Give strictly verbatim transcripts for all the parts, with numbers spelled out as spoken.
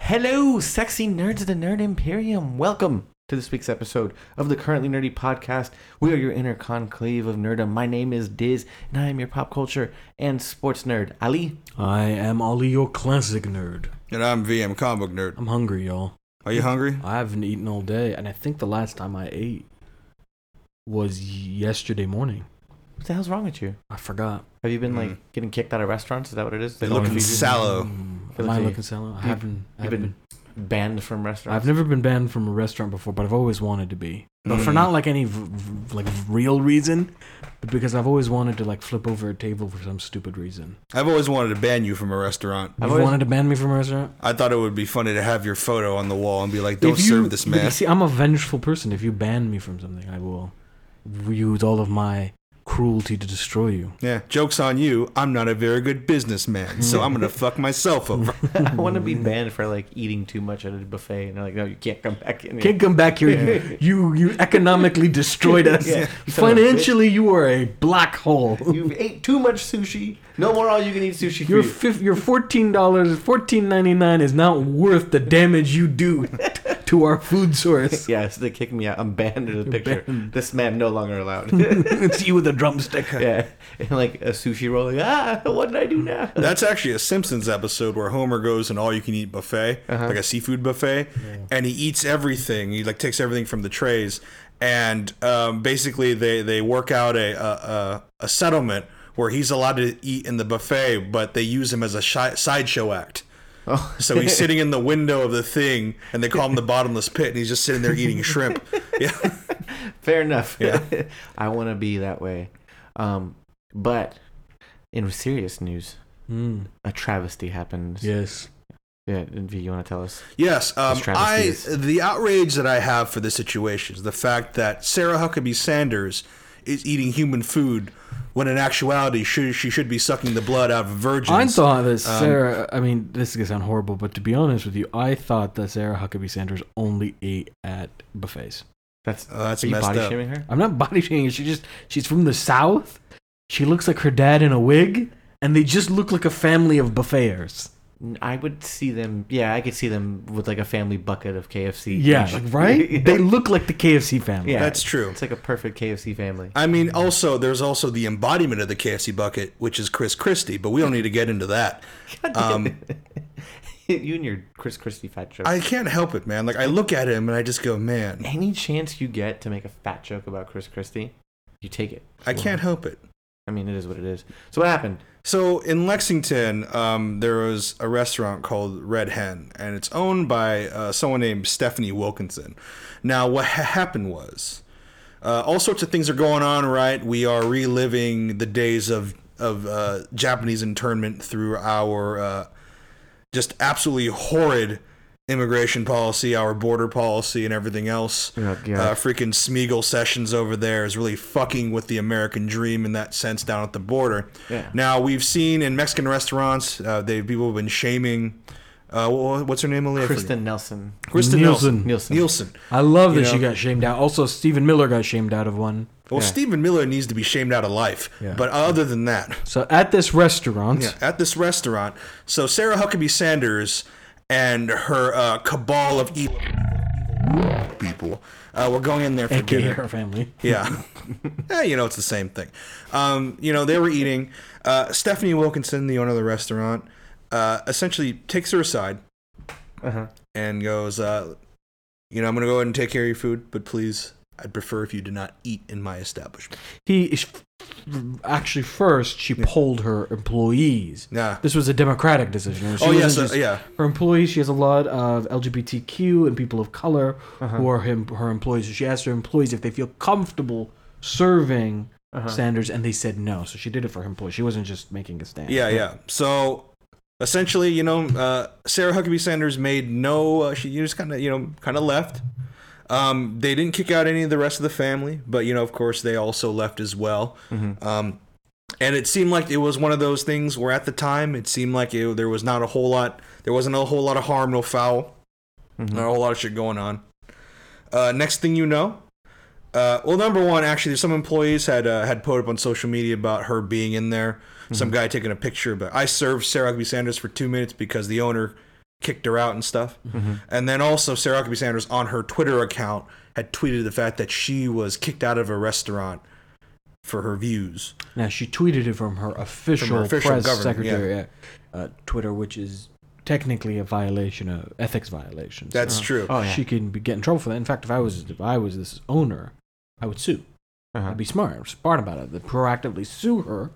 Hello, sexy nerds of the Nerd Imperium. Welcome to this week's episode of the Currently Nerdy Podcast. We are your inner conclave of nerdom. My name is Diz, and I am your pop culture and sports nerd. Ali? I am Ollie, your classic nerd. And I'm V M, comic book nerd. I'm hungry, y'all. Are you hungry? I haven't eaten all day, and I think the last time I ate was yesterday morning. What the hell's wrong with you? I forgot. Have you been, Mm. like, getting kicked out of restaurants? Is that what it is? They don't looking feed you? sallow. Mm, Feel am like I you- looking sallow? I you- haven't. I You've haven't been banned from restaurants? I've never been banned from a restaurant before, but I've always wanted to be. But for Mm. not like any v- v- like real reason, but because I've always wanted to like flip over a table for some stupid reason. I've always wanted to ban you from a restaurant. You've I've always- wanted to ban me from a restaurant? I thought it would be funny to have your photo on the wall and be like, don't If you- serve this but man. you see, I'm a vengeful person. If you ban me from something, I will use all of my cruelty to destroy you. Yeah, joke's on you. I'm not a very good businessman, so I'm going to fuck myself over. I want to be banned for, like, eating too much at a buffet. And they're like, no, you can't come back in. Can't come back here. You you, you economically destroyed us. Yeah. You son of a Financially, you are a black hole. You ate too much sushi. No more all-you-can-eat sushi for Your you. fif- your fourteen dollars, fourteen ninety nine is not worth the damage you do to our food source. Yeah, so they kicked me out. I'm banned in the picture. banned. This man no longer allowed. It's you with a drumstick. Yeah, and like a sushi roll. Like, ah, what did I do now? That's actually a Simpsons episode where Homer goes an all-you-can-eat buffet, Uh-huh. like a seafood buffet, and he eats everything. He like takes everything from the trays, and um, basically they, they work out a, a a a settlement where he's allowed to eat in the buffet, but they use him as a shi- sideshow act. Oh. So he's sitting in the window of the thing, and they call him the bottomless pit, and he's just sitting there eating shrimp. Yeah, Fair enough. Yeah. I want to be that way. Um, but in serious news, Mm, a travesty happened. yes. Yeah, V, you want to tell us? yes. Um, This travesty I is- the outrage that I have for this situation is the fact that Sarah Huckabee Sanders is eating human food when in actuality she, she should be sucking the blood out of virgins. I thought that Um, Sarah. I mean, this is gonna sound horrible, but to be honest with you, I thought that Sarah Huckabee Sanders only ate at buffets. That's Oh, that's are you messed body up. shaming her? I'm not body shaming her. She just she's from the South. She looks like her dad in a wig, and they just look like a family of buffeters. I would see them. Yeah, I could see them with like a family bucket of K F C. Yeah, like, right? Yeah. They look like the K F C family. Yeah, That's true. It's like a perfect K F C family. I mean, also there's also the embodiment of the K F C bucket, which is Chris Christie, but we don't need to get into that. Um, You and your Chris Christie fat joke. I can't help it, man. Like I look at him and I just go, man, Any chance you get to make a fat joke about Chris Christie, you take it. I can't help it. I mean, it is what it is. So what happened? So in Lexington, um, there was a restaurant called Red Hen, and it's owned by uh, someone named Stephanie Wilkinson. Now, what ha- happened was, uh, all sorts of things are going on, right? We are reliving the days of of uh, Japanese internment through our uh, just absolutely horrid immigration policy, our border policy, and everything else. Oh, God. Uh, freaking Smeagol Sessions over there is really fucking with the American dream in that sense down at the border. Yeah. Now, we've seen in Mexican restaurants, uh, they people have been shaming, uh, wha- what's her name, Aaliyah? I forget. Kristen Nelson. Kristen Nielsen. Nielsen. Nielsen. Nielsen. I love that You she know? got shamed out. Also, Stephen Miller got shamed out of one. Well, Yeah. Stephen Miller needs to be shamed out of life. Yeah. But other than that, So at this restaurant, yeah, at this restaurant, so Sarah Huckabee Sanders and her uh, cabal of evil people uh, were going in there for aka dinner. her family. Yeah. Yeah, you know, it's the same thing. Um, you know, they were eating. Uh, Stephanie Wilkinson, the owner of the restaurant, uh, essentially takes her aside Uh-huh. and goes, uh, you know, I'm going to go ahead and take care of your food, but please, I'd prefer if you did not eat in my establishment. He is actually first she polled her employees. Yeah. This was a democratic decision. She Oh, wasn't yes, uh, just- yeah. Her employees, she has a lot of L G B T Q and people of color Uh-huh. who are him, her employees. So she asked her employees if they feel comfortable serving Uh-huh. Sanders, and they said no. So she did it for her employees. She wasn't just making a stand. Yeah, yeah. So essentially, you know, uh, Sarah Huckabee Sanders made no, uh, she just kind of, you know, kind of left. Um, they didn't kick out any of the rest of the family, but, you know, of course, they also left as well. Mhm. Um, and it seemed like it was one of those things where at the time, it seemed like it, there was not a whole lot, there wasn't a whole lot of harm, no foul, Mhm. not a whole lot of shit going on. Uh, next thing you know, uh, well, number one, actually, some employees had uh, had put up on social media about her being in there. Some guy taking a picture, but I served Sarah Huckabee Sanders for two minutes because the owner kicked her out and stuff. Mm-hmm. And then also Sarah Huckabee Sanders on her Twitter account had tweeted the fact that she was kicked out of a restaurant for her views. Now, she tweeted it from her official, from her official press secretary yeah. at uh, Twitter, which is technically a violation of ethics violations. That's uh, true. Oh, yeah. She can be, get in trouble for that. In fact, if I was if I was this owner, I would sue. Uh-huh. I'd be smart, smart about it. I'd proactively sue her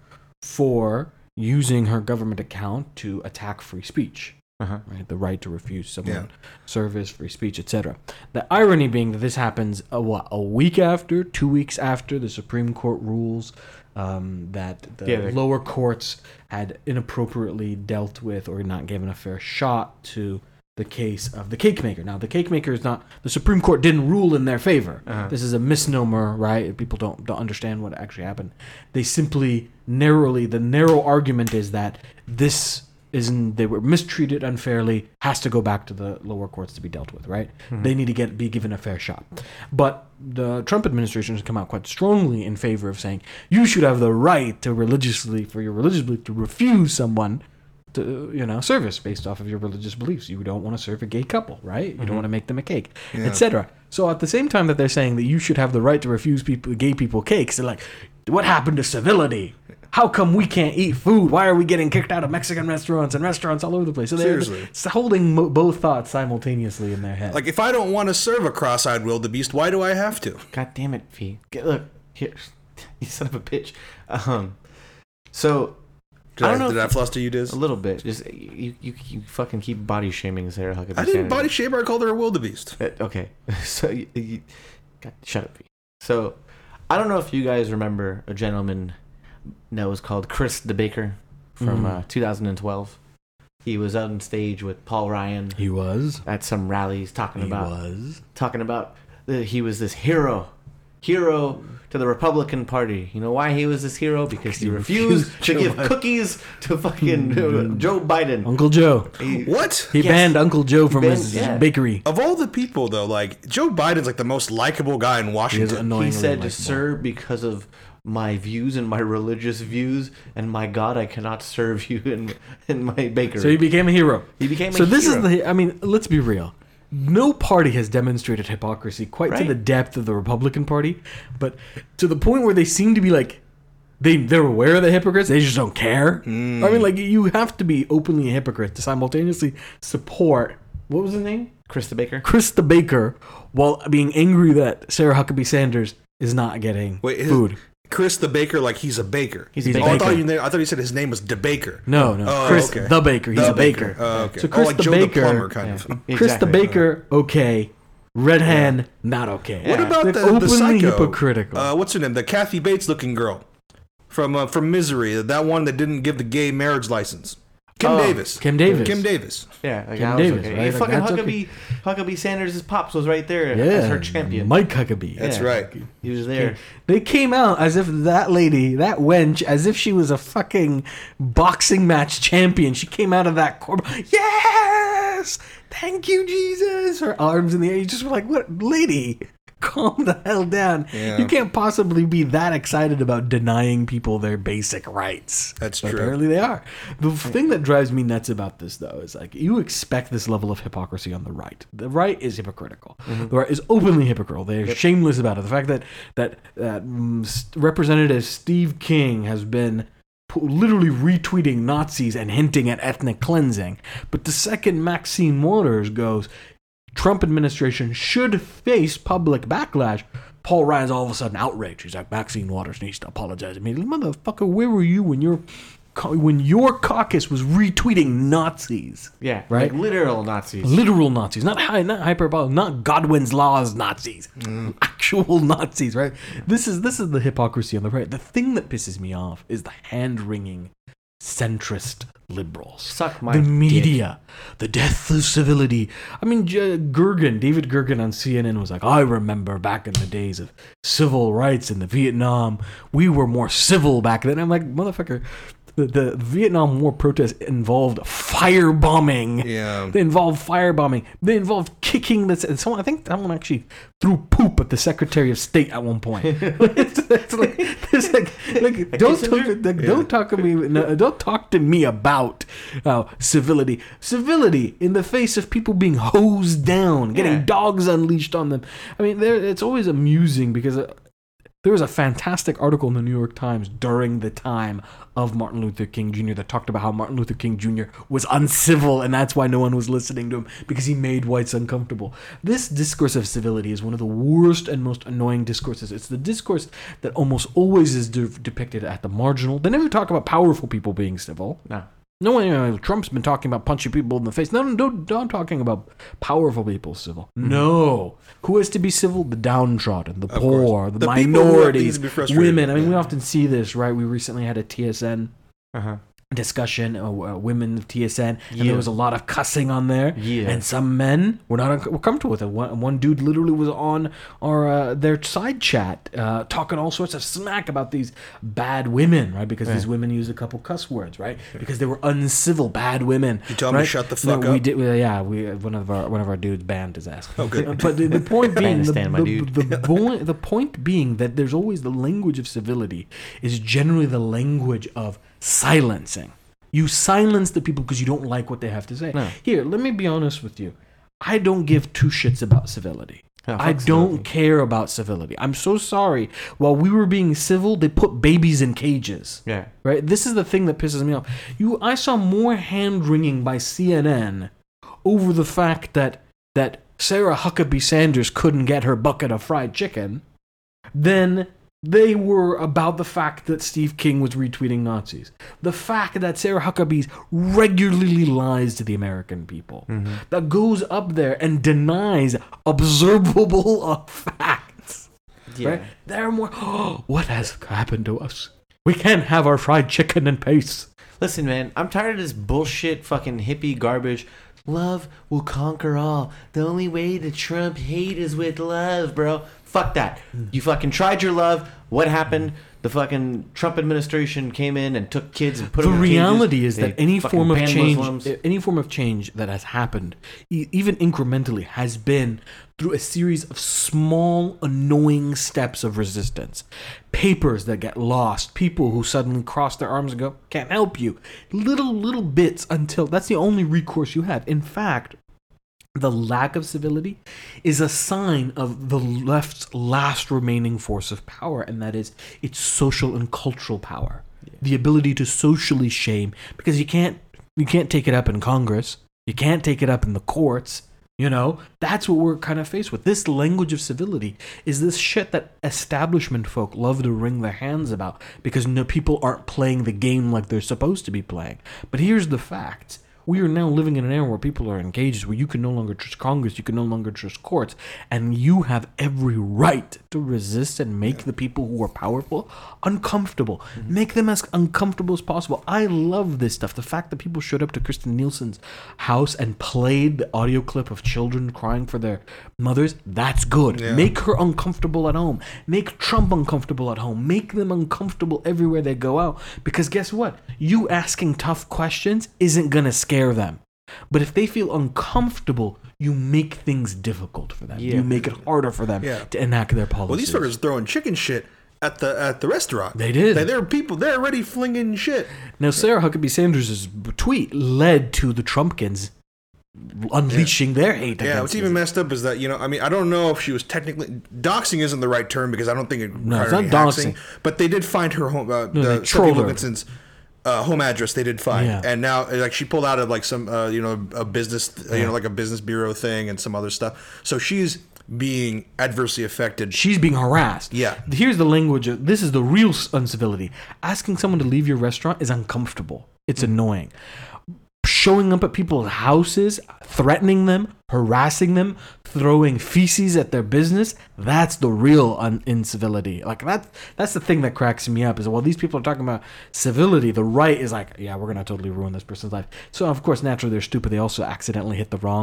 for using her government account to attack free speech. Uh-huh. Right, the right to refuse someone Yeah. service, free speech, et cetera. The irony being that this happens a, what, a week after, two weeks after the Supreme Court rules um, that the Yeah, they- lower courts had inappropriately dealt with or not given a fair shot to the case of the cake maker. Now, the cake maker is not, the Supreme Court didn't rule in their favor. Uh-huh. This is a misnomer, right? People don't don't understand what actually happened. They simply narrowly, the narrow argument is that this isn't, they were mistreated unfairly, has to go back to the lower courts to be dealt with, right? Mm-hmm. They need to get be given a fair shot. But the Trump administration has come out quite strongly in favor of saying you should have the right to religiously, for your religious belief, to refuse someone to, you know, service based off of your religious beliefs. You don't want to serve a gay couple, right? You mm-hmm. don't want to make them a cake, yeah. et cetera. So at the same time that they're saying that you should have the right to refuse people, gay people cakes, they're like, what happened to civility? How come we can't eat food? Why are we getting kicked out of Mexican restaurants and restaurants all over the place? So they're Seriously. holding mo- both thoughts simultaneously in their head. Like, if I don't want to serve a cross-eyed wildebeest, why do I have to? God damn it, V. Get, look, here. You son of a bitch. Um, so, Did I I, don't know did if- I fluster you, Diz? a little bit. Just, you, you, you fucking keep body shaming Sarah Huckabee I didn't Sanders. body shame her. I called her a wildebeest. Uh, Okay. So, you, you, God, shut up, V. So, I don't know if you guys remember a gentleman that was called Chris DeBaker from Mhm. uh, two thousand twelve. He was on stage with Paul Ryan he was. at some rallies talking He about was. talking about that he was this hero, hero to the Republican Party. You know why he was this hero? Because he He refused refused to Joe give Biden. cookies to fucking uh, Joe Biden. Uncle Joe. He- What? He Yes. banned Uncle Joe from banned- his yeah. bakery. Of all the people, though, like, Joe Biden's like the most likable guy in He is Washington. annoyingly He said, likable. "Sir, because of my views and my religious views, and my God, I cannot serve you in in my bakery." So he became a hero. He became a so this hero. is the. I mean, let's be real. No party has demonstrated hypocrisy quite to Right. the depth of the Republican Party, but to the point where they seem to be like they they're aware of the hypocrites. They just don't care. Mm. I mean, like you have to be openly a hypocrite to simultaneously support. What was his name? Chris the Baker. Chris the Baker, while being angry that Sarah Huckabee Sanders is not getting Wait, his- food. Chris the Baker, like he's a baker. He's a He's a Oh, I baker. thought you. I thought you said his name was DeBaker. No, no. Oh, Chris okay. the Baker. He's The a baker. Oh, okay. So oh, Chris like the Joe Baker- the plumber, kind Yeah. of. Chris the Exactly. Baker, okay. Red Hen, not okay. What Yeah. about They're the, openly the psycho? hypocritical. Uh, what's her name? The Kathy Bates looking girl from uh, from Misery. That one that didn't give the gay marriage license. Kim Oh, Davis. Kim Davis. Kim Davis. Yeah, like Kim I was Davis, okay. right? Hey, Like, fucking that's Huckabee, Huckabee Sanders' pops was right there yeah, as her champion. Mike Huckabee. That's Yeah. right. He was there. They came out as if that lady, that wench, as if she was a fucking boxing match champion. She came out of that corner. Yes! Thank you, Jesus! Her arms in the air. You just were like, what? Lady, calm the hell down. Yeah. You can't possibly be that excited about denying people their basic rights. That's But true. apparently they are. The thing that drives me nuts about this, though, is like you expect this level of hypocrisy on the right. The right is hypocritical. The right is openly hypocritical. They're shameless about it. The fact that that that mm, S- Representative Steve King has been p- literally retweeting Nazis and hinting at ethnic cleansing, but the second Maxine Waters goes, Trump administration should face public backlash. Paul Ryan's all of a sudden outraged. He's like, Maxine Waters needs to apologize immediately. Motherfucker, where were you when your ca- when your caucus was retweeting Nazis? Yeah, Right? like literal Nazis. Literal Nazis, not hi- not hyperbolic, not Godwin's laws Nazis, actual Nazis, right? This is this is the hypocrisy on the right. The thing that pisses me off is the hand wringing centrist liberals. Suck my the dick. media, the death of civility. I mean, J- Gergen, David Gergen on C N N was like, I remember back in the days of civil rights in the Vietnam, we were more civil back then. I'm like, motherfucker, the, the Vietnam War protests involved firebombing. Yeah. They involved firebombing. They involved kicking this. And someone, I think someone actually threw poop at the Secretary of State at one point. it's, it's like, it's like, like don't talk, like, Yeah. don't talk to me. No, don't talk to me about uh, civility. Civility in the face of people being hosed down, getting Yeah. dogs unleashed on them. I mean, there, it's always amusing because. Uh, There was a fantastic article in the New York Times during the time of Martin Luther King Junior that talked about how Martin Luther King Junior was uncivil, and that's why no one was listening to him, because he made whites uncomfortable. This discourse of civility is one of the worst and most annoying discourses. It's the discourse that almost always is de- depicted at the marginal. They never talk about powerful people being civil. No. No one, you know, Trump's been talking about punching people in the face. No, no, don't, don't talking about powerful people civil. Mm-hmm. No. Who is to be civil? The downtrodden, the Of poor, course. the, The people who have minorities, things to be frustrated. women. I mean, we Yeah. often see this, right? We recently had a T S N Uh-huh. discussion, uh, uh, women of T S N, and Yeah. there was a lot of cussing on there. Yeah. And some men were not un- were comfortable with it. One, one dude literally was on our uh, their side chat, uh, talking all sorts of smack about these bad women, right? Because these Right. women used a couple cuss words, right? Because they were uncivil, bad women. You tell 'em to right? shut the No, fuck we up? did. Well, yeah, we uh, one of our one of our dudes banned his ass. Oh, good. But the, the point being, the, understand, my the, dude. the, point, the point being that there's always the language of civility is generally the language of silencing. You silence the people because you don't like what they have to say. No. Here, let me be honest with you. I don't give two shits about civility. Yeah, fuck I don't civility. care about civility. I'm so sorry. While we were being civil, they put babies in cages. Yeah. Right? This is the thing that pisses me off. You, I saw more hand wringing by C N N over the fact that that Sarah Huckabee Sanders couldn't get her bucket of fried chicken than they were about the fact that Steve King was retweeting Nazis. The fact that Sarah Huckabee regularly lies to the American people. Mm-hmm. That goes up there and denies observable uh, facts. Yeah. Right? They're more, oh, what has happened to us? We can't have our fried chicken and peace. Listen, man, I'm tired of this bullshit fucking hippie garbage. Love will conquer all. The only way to trump hate is with love, bro. Fuck that. You fucking tried your love. What happened? The fucking Trump administration came in and took kids and put The them in reality cages. is that They any fucking form of banned change, Muslims. any form of change that has happened, e- even incrementally, has been through a series of small, annoying steps of resistance. Papers that get lost, people who suddenly cross their arms and go, "Can't help you." Little, little bits until that's the only recourse you have. In fact, the lack of civility is a sign of the left's last remaining force of power, and that is its social and cultural power. Yeah. The ability to socially shame, because you can't you can't take it up in Congress, you can't take it up in the courts. You know, that's what we're kind of faced with. This language of civility is this shit that establishment folk love to wring their hands about because no, people aren't playing the game like they're supposed to be playing. But here's the fact. We are now living in an era where people are engaged, where you can no longer trust Congress, you can no longer trust courts, and you have every right to resist and make the people who are powerful uncomfortable. Mm-hmm. Make them as uncomfortable as possible. I love this stuff. The fact that people showed up to Kristen Nielsen's house and played the audio clip of children crying for their mothers, that's good. Yeah. Make her uncomfortable at home. Make Trump uncomfortable at home. Make them uncomfortable everywhere they go out. Because guess what? You asking tough questions isn't going to scare them. But if they feel uncomfortable, you make things difficult for them. Yeah. You make it harder for them Yeah. to enact their policies. Well, these fuckers are throwing chicken shit at the at the restaurant. They did. They, there are people. They're already flinging shit. Now, Sarah Huckabee Sanders' tweet led to the Trumpkins unleashing their hate. Yeah, against what's even this. messed up is that, you know, I mean, I don't know if she was technically doxing isn't the right term because I don't think it No, it's required not any doxing. doxing, but they did find her home. Uh, No, they the Stephanie trolled her. Wilkinson's uh, home address. They did find, Yeah. and now like she pulled out of like some uh, you know a business uh, you Yeah. know like a business bureau thing and some other stuff. So she's being adversely affected. She's being harassed. Yeah. Here's the language. Of, this is the real uncivility. Asking someone to leave your restaurant is uncomfortable. It's annoying. Showing up at people's houses, threatening them, harassing them, throwing feces at their business, that's the real un- incivility. Like that, that's the thing that cracks me up is while these people are talking about civility, the right is like, yeah, we're going to totally ruin this person's life. So, of course, naturally, they're stupid. They also accidentally hit the wrong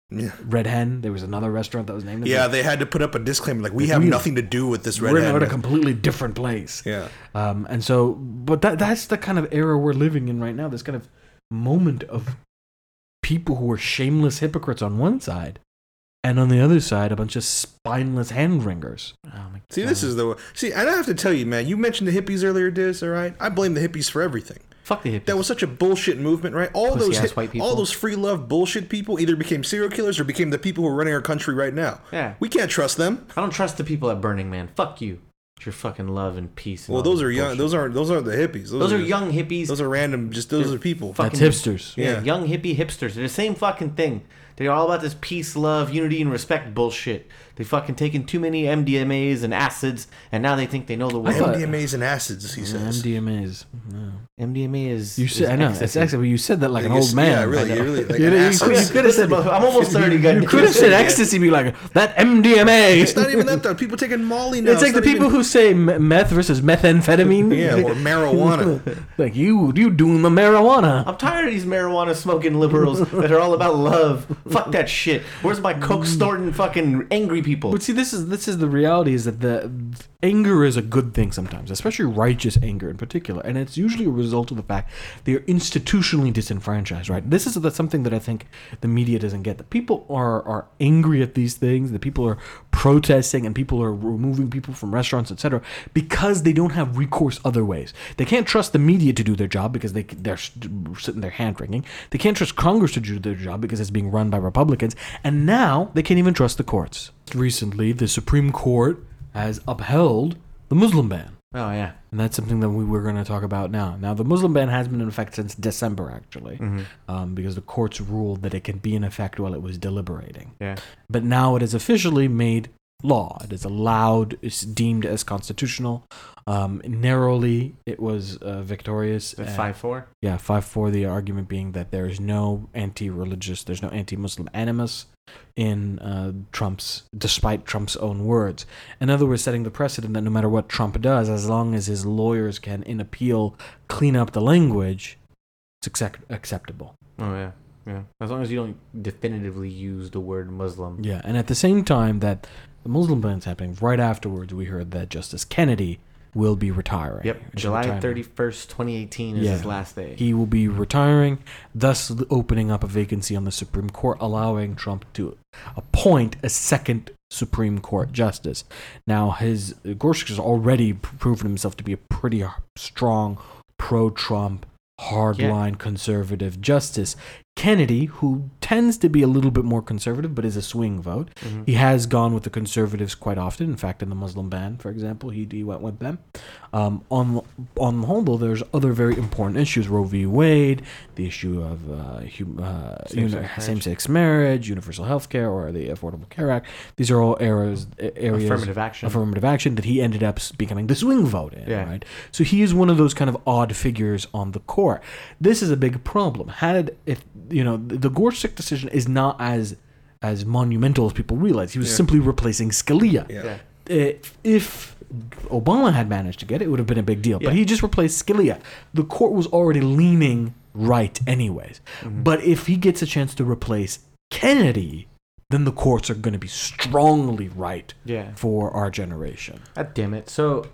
Yeah. Red Hen. There was another restaurant that was named. Yeah, that. they had to put up a disclaimer like, we have we- nothing to do with this Red We're Hen. at a completely different place. Yeah. Um, and so, but that that's the kind of era we're living in right now. This kind of moment of people who are shameless hypocrites on one side, and on the other side, a bunch of spineless hand wringers. Oh my See, God. this is the see. And I have to tell you, man. You mentioned the hippies earlier, Diz. All right, I blame the hippies for everything. Fuck the hippies. That was such a bullshit movement, right? All Pussy those ass hi- white people. all those free love bullshit people either became serial killers or became the people who are running our country right now. Yeah. We can't trust them. I don't trust the people at Burning Man. Fuck you. It's your fucking love and peace. And Well, all those this are young. bullshit. Those aren't. Those aren't the hippies. Those are just- young hippies. Those are random. Just those They're are people. fucking- That's hipsters. Yeah, Yeah. young hippie hipsters. They're the same fucking thing. They're all about this peace, love, unity, and respect bullshit. They fucking taken too many M D M As and acids, and now they think they know the I thought- world. M D M As and acids. He says. M D M As. No. M D M A is. You is said I know it's ecstasy. excellent. But you said that like an You s- old man. Yeah, really. I know. You really like You an know, you acid. could- you could have said. I'm almost thirty. You could have said ecstasy. Be like that M D M A. It's not even that though. People taking Molly now. It's like the not people even- who say me- meth versus methamphetamine. Yeah, or marijuana. Like you, you doing the marijuana. I'm tired of these marijuana smoking liberals that are all about love. Fuck that shit. Where's my coke snorting fucking angry people? But see, this is this is the reality: is that the anger is a good thing sometimes, especially righteous anger in particular, and it's usually a result of the fact they are institutionally disenfranchised. Right? This is the, something that I think the media doesn't get. That people are are angry at these things. That people are protesting and people are removing people from restaurants, et cetera, because they don't have recourse other ways. They can't trust the media to do their job because they they're sitting there hand wringing. They can't trust Congress to do their job because it's being run by Republicans, and now they can't even trust the courts. Recently, the Supreme Court has upheld the Muslim ban. Oh yeah. And that's something that we were going to talk about now. Now, the Muslim ban has been in effect since December, actually, Mm-hmm. um, because the courts ruled that it can be in effect while it was deliberating. Yeah. But now it is officially made law. It is allowed, it's deemed as constitutional. Um, narrowly, it was uh, victorious. Is it Uh, five four? Yeah, five four, the argument being that there is no anti-religious, there's no anti-Muslim animus in uh, Trump's, despite Trump's own words. In other words, setting the precedent that no matter what Trump does, as long as his lawyers can, in appeal, clean up the language, it's accept- acceptable. Oh yeah. Yeah. As long as you don't definitively use the word Muslim. Yeah, and at the same time that the Muslim ban's happening, right afterwards we heard that Justice Kennedy will be retiring. Yep. He's July retiring. thirty-first, twenty eighteen is Yeah. his last day. He will be retiring, thus opening up a vacancy on the Supreme Court, allowing Trump to appoint a second Supreme Court justice. Now, his Gorsuch has already proven himself to be a pretty strong pro-Trump, hardline conservative justice. Kennedy, who tends to be a little bit more conservative, but is a swing vote, Mhm. he has gone with the conservatives quite often. In fact, in the Muslim ban, for example, he, he went with them. Um, on on the whole, though, there's other very important issues: Roe v. Wade, the issue of uh, hum, uh, Same-sex uni- marriage. same-sex marriage, universal health care, or the Affordable Care Act. These are all areas, areas Affirmative action. affirmative action that he ended up becoming the swing vote in, Yeah. right? So he is one of those kind of odd figures on the court. This is a big problem. Had if you know the, the Gorsuch decision is not as as monumental as people realize. He was Yeah. simply replacing Scalia. Yeah. Yeah. If, if Obama had managed to get it, it would have been a big deal. Yeah. But he just replaced Scalia. The court was already leaning right, anyways. Mhm. But if he gets a chance to replace Kennedy, then the courts are going to be strongly right Yeah. for our generation. God damn it. So,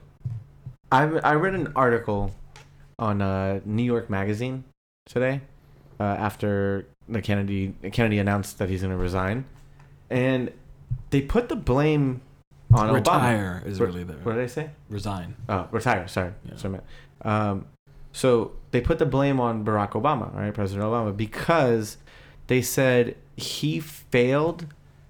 I I read an article on uh, New York Magazine today uh, after the Kennedy Kennedy announced that he's going to resign, and they put the blame on Obama. Retire is Re- really the What did I say? resign. Oh, retire. Sorry. Yeah. That's what I meant. Um, so they put the blame on Barack Obama, right? President Obama, because they said he failed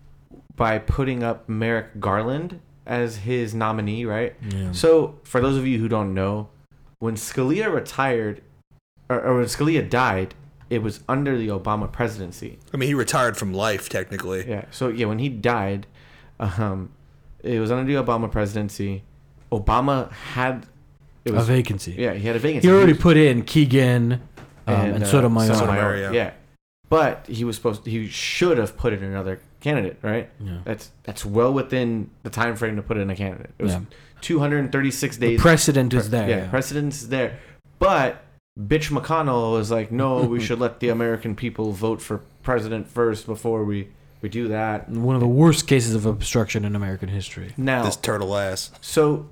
by putting up Merrick Garland as his nominee, right? Yeah. So for those of you who don't know, when Scalia retired, or, or when Scalia died, it was under the Obama presidency. I mean, he retired from life technically. Yeah. So yeah, when he died, um, it was under the Obama presidency. Obama had it a was vacancy. yeah, he had a vacancy. He already was- put in Keegan um, and, uh, Sotomayor. Sotomayor, yeah. yeah. But he was supposed he should have put in another candidate, right? Yeah. That's that's well within the time frame to put in a candidate. It was Yeah. two hundred thirty-six The days. precedent is there. yeah, Yeah. precedence is there. But bitch McConnell was like, no, we should let the American people vote for president first before we We do that. One of the worst cases of obstruction in American history. Now, This turtle ass. so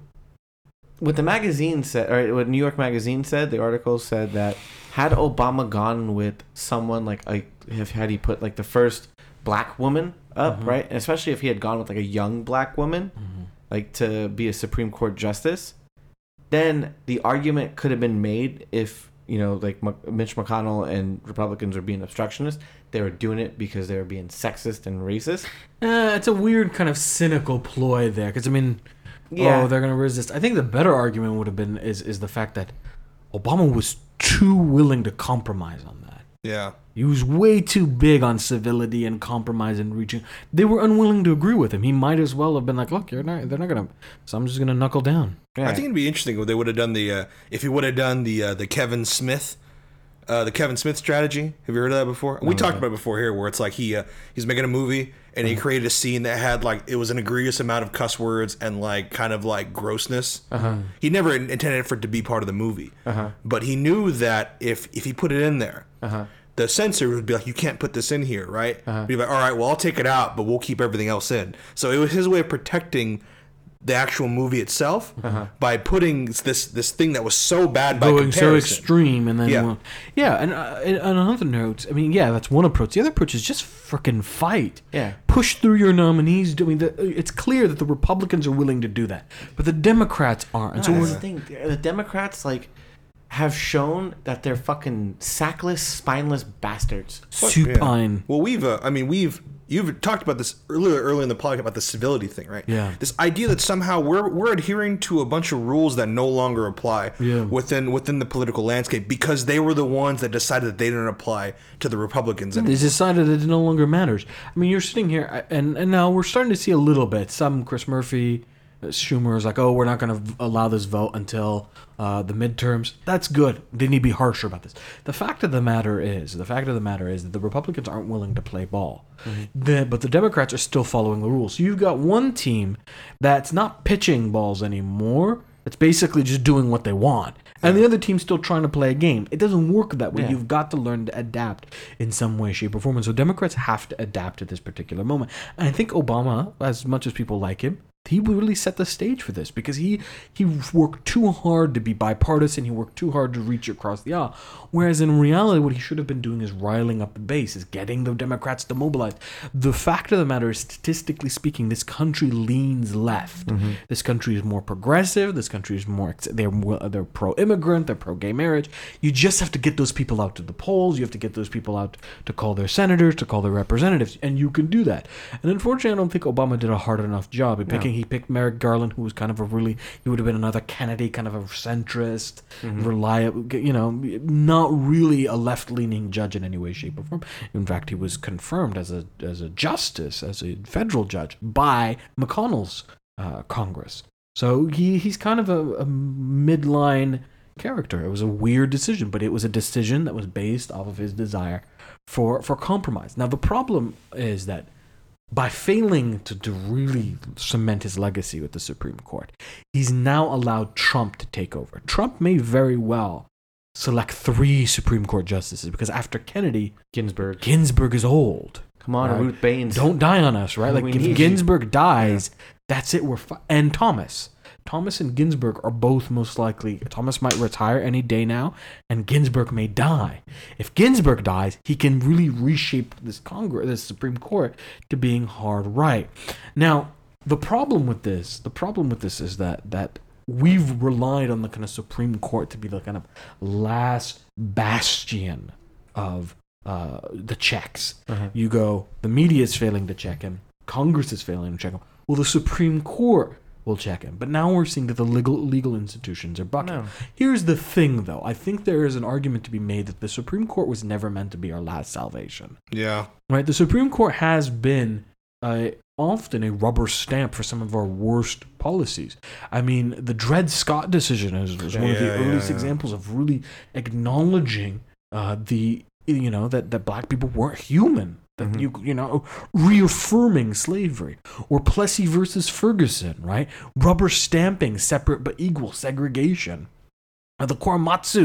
what the magazine said, or what New York Magazine said, the article said that had Obama gone with someone like, like if had he put like the first black woman up, Mhm. right? And especially if he had gone with like a young black woman, Mm-hmm. like to be a Supreme Court justice, then the argument could have been made if, you know, like M- Mitch McConnell and Republicans were being obstructionist, they were doing it because they were being sexist and racist. Uh, it's a weird kind of cynical ploy there, because I mean, Yeah. oh, they're going to resist. I think the better argument would have been is is the fact that Obama was too willing to compromise on that. Yeah. He was way too big on civility and compromise and reaching. They were unwilling to agree with him. He might as well have been like, "Look, you're not. They're not gonna. So I'm just gonna knuckle down." Yeah. I think it'd be interesting if they would have done the uh, if he would have done the uh, the Kevin Smith, uh, the Kevin Smith strategy. Have you heard of that before? We talked about it before here, where it's like he uh, he's making a movie and he created a scene that had like it was an egregious amount of cuss words and like kind of like grossness. Uh-huh. He never intended for it to be part of the movie, Uh-huh. but he knew that if if he put it in there. Uh-huh. The censor would be like, you can't put this in here, right? Uh-huh. He'd be like, all right, well, I'll take it out, but we'll keep everything else in. So it was his way of protecting the actual movie itself Uh-huh. by putting this this thing that was so bad by Going so comparison. extreme, and then Yeah. well, yeah. And uh, and on another note, I mean, yeah, that's one approach. The other approach is just freaking fight. Yeah. Push through your nominees. I mean, the, it's clear that the Republicans are willing to do that, but the Democrats aren't. And so No, we're, that's the thing. The Democrats like have shown that they're fucking sackless, spineless bastards. supine. Well, we've, uh, I mean, we've, you've talked about this earlier, earlier in the podcast about the civility thing, right? Yeah. This idea that somehow we're we're adhering to a bunch of rules that no longer apply Yeah. within within the political landscape because they were the ones that decided that they didn't apply to the Republicans They anymore. decided that it no longer matters. I mean, you're sitting here, I- and, and now we're starting to see a little bit. Some Chris Murphy, uh, Schumer is like, oh, we're not going to allow this vote until uh, the midterms. That's good. They need to be harsher about this. The fact of the matter is, the fact of the matter is that the Republicans aren't willing to play ball. The, but the Democrats are still following the rules. So you've got one team that's not pitching balls anymore. It's basically just doing what they want. And the other team's still trying to play a game. It doesn't work that way. Yeah. You've got to learn to adapt in some way, shape, or form. And so Democrats have to adapt at this particular moment. And I think Obama, as much as people like him, he really set the stage for this because he he worked too hard to be bipartisan. He worked too hard to reach across the aisle. Whereas in reality, what he should have been doing is riling up the base, is getting the Democrats to mobilize. The fact of the matter is, statistically speaking, this country leans left. Mm-hmm. This country is more progressive. This country is more, they're, they're pro-immigrant. They're pro-gay marriage. You just have to get those people out to the polls. You have to get those people out to call their senators, to call their representatives. And you can do that. And unfortunately, I don't think Obama did a hard enough job in picking. He picked Merrick Garland, who was kind of a really, he would have been another Kennedy, kind of a centrist, Mm-hmm. reliable, you know, not really a left-leaning judge in any way, shape, or form. In fact, he was confirmed as a as a justice, as a federal judge by McConnell's uh, Congress. So he he's kind of a, a midline character. It was a weird decision, but it was a decision that was based off of his desire for for compromise. Now the problem is that by failing to, to really cement his legacy with the Supreme Court, he's now allowed Trump to take over. Trump may very well select three Supreme Court justices because after Kennedy, Ginsburg. Ginsburg is old. Come on, Right. Ruth Baines. Don't die on us, right? Like We if need you. Ginsburg dies, that's it. We're fi- and Thomas. Thomas and Ginsburg are both most likely. Thomas might retire any day now, and Ginsburg may die. If Ginsburg dies, he can really reshape this Congress, this Supreme Court, to being hard right. Now, the problem with this, the problem with this is that that we've relied on the kind of Supreme Court to be the kind of last bastion of uh, the checks. Uh-huh. You go, the media is failing to check him, Congress is failing to check him. Well, the Supreme Court will check him. But now we're seeing that the legal legal institutions are bucking. No. Here's the thing, though. I think there is an argument to be made that the Supreme Court was never meant to be our last salvation. Yeah. Right? The Supreme Court has been uh, often a rubber stamp for some of our worst policies. I mean, the Dred Scott decision is, is one of the Yeah, yeah, earliest yeah. examples of really acknowledging uh, the you know that, that black people weren't human. That Mhm. you you know reaffirming slavery, or Plessy versus Ferguson, right? Rubber stamping separate but equal segregation. Uh, the Korematsu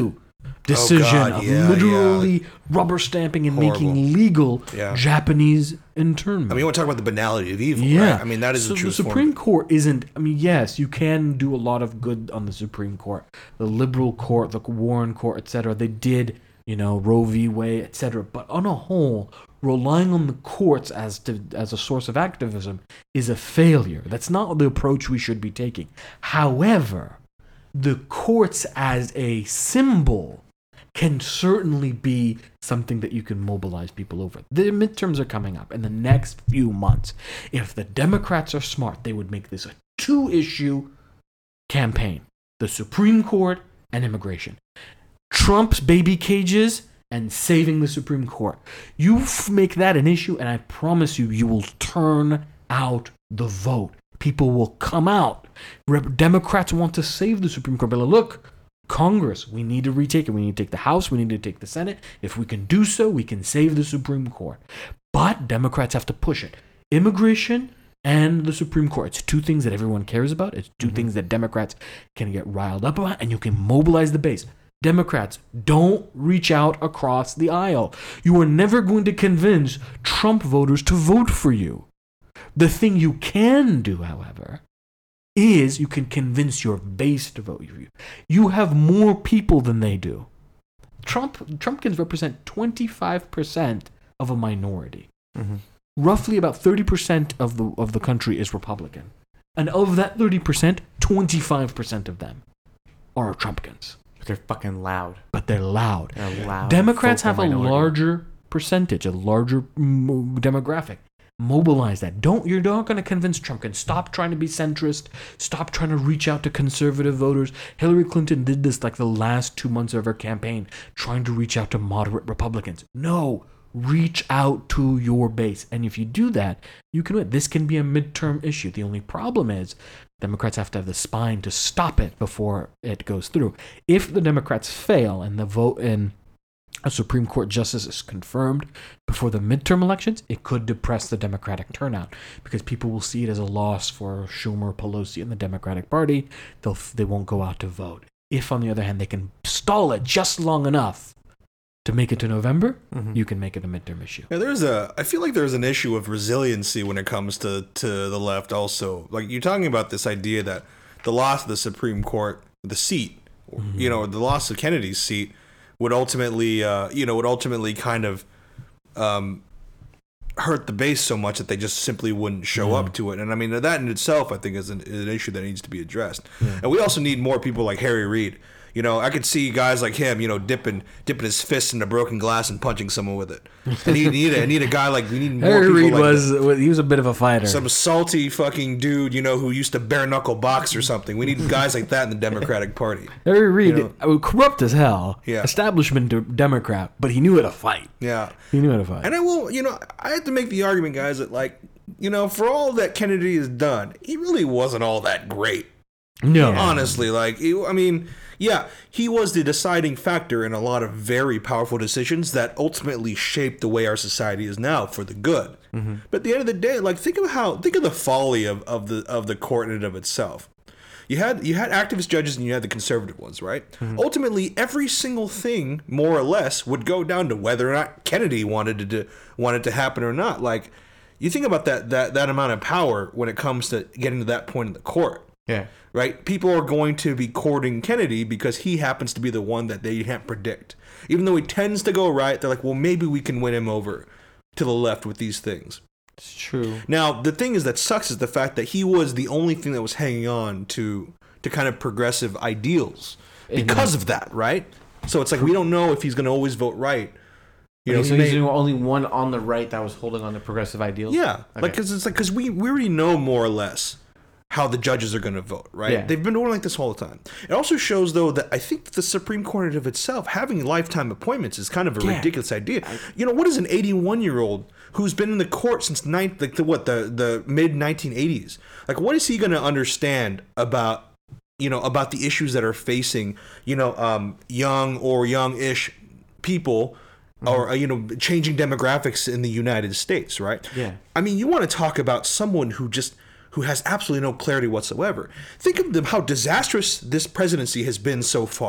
decision God, of yeah, literally rubber stamping and Horrible. making legal Yeah. Japanese internment. I mean, you want to talk about the banality of evil, yeah, right? I mean, that is so the true the Supreme Court isn't. I mean, yes, you can do a lot of good on the Supreme Court, the liberal court, the Warren Court, et cetera. They did, you know, Roe v. Wade, et cetera. But on a whole, relying on the courts as to as a source of activism is a failure. That's not the approach we should be taking. However, the courts as a symbol can certainly be something that you can mobilize people over. The midterms are coming up in the next few months. If the Democrats are smart, they would make this a two-issue campaign: the Supreme Court and immigration. Trump's baby cages and saving the Supreme Court. You f- make that an issue, and I promise you, you will turn out the vote. People will come out. Rep- Democrats want to save the Supreme Court. But look, Congress, we need to retake it. We need to take the House. We need to take the Senate. If we can do so, we can save the Supreme Court. But Democrats have to push it. Immigration and the Supreme Court. It's two things that everyone cares about. It's two mm-hmm. things that Democrats can get riled up about, and you can mobilize the base. Democrats, don't reach out across the aisle. You are never going to convince Trump voters to vote for you. The thing you can do, however, is you can convince your base to vote for you. You have more people than they do. Trump Trumpkins represent twenty-five percent of a minority. Mm-hmm. Roughly about thirty percent of the of the country is Republican. And of that thirty percent, twenty-five percent of them are Trumpkins. But they're fucking loud. But they're loud. They're loud. Democrats have a minority. larger percentage, a larger mm, demographic. Mobilize that. Don't you're not going to convince Trumpkins. Stop trying to be centrist. Stop trying to reach out to conservative voters. Hillary Clinton did this like the last two months of her campaign, trying to reach out to moderate Republicans. No, reach out to your base. And if you do that, you can win. This can be a midterm issue. The only problem is Democrats have to have the spine to stop it before it goes through. If the Democrats fail and the vote in a Supreme Court justice is confirmed before the midterm elections, it could depress the Democratic turnout because people will see it as a loss for Schumer, Pelosi, and the Democratic Party. They'll they won't go out to vote. If, on the other hand, they can stall it just long enough to make it to November, mm-hmm. you can make it a midterm issue. Yeah, there's a. I feel like there's an issue of resiliency when it comes to to the left. Also, like you're talking about this idea that the loss of the Supreme Court, the seat, mm-hmm. you know, the loss of Kennedy's seat, would ultimately, uh, you know, would ultimately kind of um, hurt the base so much that they just simply wouldn't show yeah. up to it. And I mean, that in itself, I think, is an, is an issue that needs to be addressed. Yeah. And we also need more people like Harry Reid. You know, I could see guys like him, you know, dipping dipping his fist into broken glass and punching someone with it. I need, need, a, I need a guy like, we need more Harry people Reid like was, that. he was a bit of a fighter. Some salty fucking dude, you know, who used to bare knuckle box or something. We need guys like that in the Democratic Party. Harry Reid, you know? corrupt as hell, yeah. establishment de- Democrat, but he knew how to fight. Yeah. He knew how to fight. And I will, you know, I have to make the argument, guys, that like, you know, for all that Kennedy has done, he really wasn't all that great. No. Honestly, like, I mean, yeah, he was the deciding factor in a lot of very powerful decisions that ultimately shaped the way our society is now for the good. Mm-hmm. But at the end of the day, like, think of how, think of the folly of, of the of the court in and of itself. You had you had activist judges and you had the conservative ones, right? Mm-hmm. Ultimately, every single thing, more or less, would go down to whether or not Kennedy wanted to do, wanted to happen or not. Like, you think about that that that amount of power when it comes to getting to that point in the court. Yeah. Right? People are going to be courting Kennedy because he happens to be the one that they can't predict. Even though he tends to go right, they're like, well, maybe we can win him over to the left with these things. It's true. Now, the thing is that sucks is the fact that he was the only thing that was hanging on to to kind of progressive ideals because of that, right? So it's like we don't know if he's going to always vote right. You okay, know, so he's may, the only one on the right that was holding on to progressive ideals? Yeah. Okay. Like, cause it's like, because we, we already know more or less how the judges are going to vote, right? Yeah. They've been doing like this all the time. It also shows, though, that I think the Supreme Court of itself, having lifetime appointments is kind of a yeah. ridiculous idea. I, you know, what is an eighty-one-year-old who's been in the court since ninth, like the what the the mid nineteen eighties? Like, what is he going to understand about, you know, about the issues that are facing, you know, um, young or young-ish people? Mm-hmm. Or, you know, changing demographics in the United States, right? Yeah. I mean, you want to talk about someone who just, who has absolutely no clarity whatsoever. Think of them, how disastrous this presidency has been so far.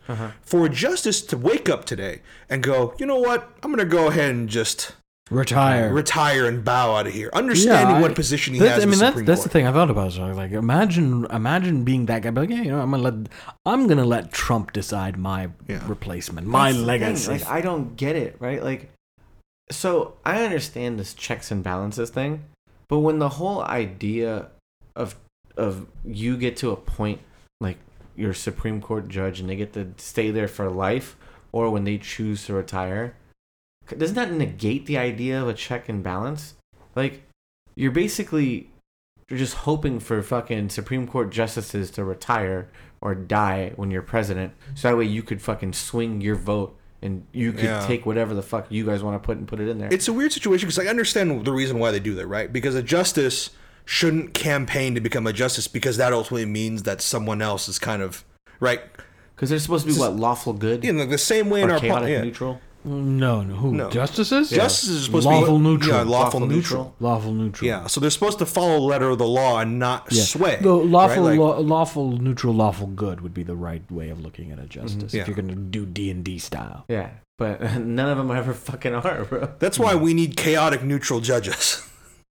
uh-huh. for justice to wake up today and go, you know what? I'm going to go ahead and just retire, retire, and bow out of here. Understanding yeah, I, what position he that, has. I mean, in the that's Supreme that's Court. the thing I thought about. So like, imagine, imagine being that guy. But like, yeah, you know, I'm gonna let, I'm gonna let Trump decide my yeah. replacement, my That's legacy. Like, I don't get it, right? Like, so I understand this checks and balances thing, but when the whole idea of of you get to a point like you're a Supreme Court judge and they get to stay there for life, or when they choose to retire, doesn't that negate the idea of a check and balance? Like, you're basically you're just hoping for fucking Supreme Court justices to retire or die when you're president, so that way you could fucking swing your vote and you could Yeah. take whatever the fuck you guys want to put and put it in there. It's a weird situation because I understand the reason why they do that, right? Because a justice shouldn't campaign to become a justice because that ultimately means that someone else is kind of right. Because they're supposed to be what, lawful good, You know, the same way in or our chaotic po- yeah. neutral. no, no, who? No. Justices? Justices are supposed lawful to be neutral. Yeah, lawful, Lawful neutral. neutral. Lawful neutral. Yeah, so they're supposed to follow the letter of the law and not Yeah. sway. The lawful, right? Like, law, lawful, neutral, lawful good would be the right way of looking at a justice. Yeah. If you're gonna do D and D style. Yeah, but none of them ever fucking are, bro. that's why we need chaotic neutral judges